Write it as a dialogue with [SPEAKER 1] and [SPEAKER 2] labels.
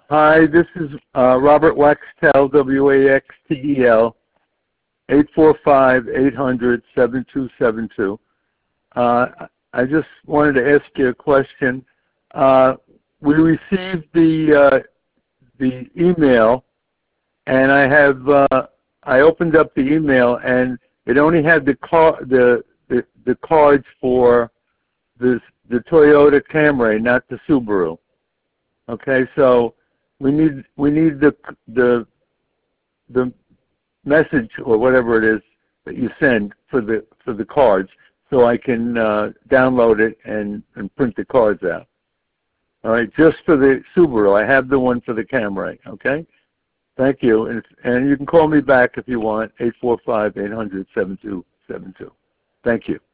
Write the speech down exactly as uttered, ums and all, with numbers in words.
[SPEAKER 1] Hi, this is uh, Robert Waxtel, W A X T E L, eight four five, eight hundred, seven two seven two. Uh, I just wanted to ask you a question. Uh, we received the uh, the email, and I have uh, I opened up the email, and it only had the car the the, the cards for the the Toyota Camry, not the Subaru. Okay, so we need we need the the the message or whatever it is that you send for the for the cards, so I can uh, download it and and print the cards out. All right, just for the Subaru, I have the one for the Camry. Okay, thank you, and and you can call me back if you want, eight four five, eight hundred, seven two seven two. Thank you.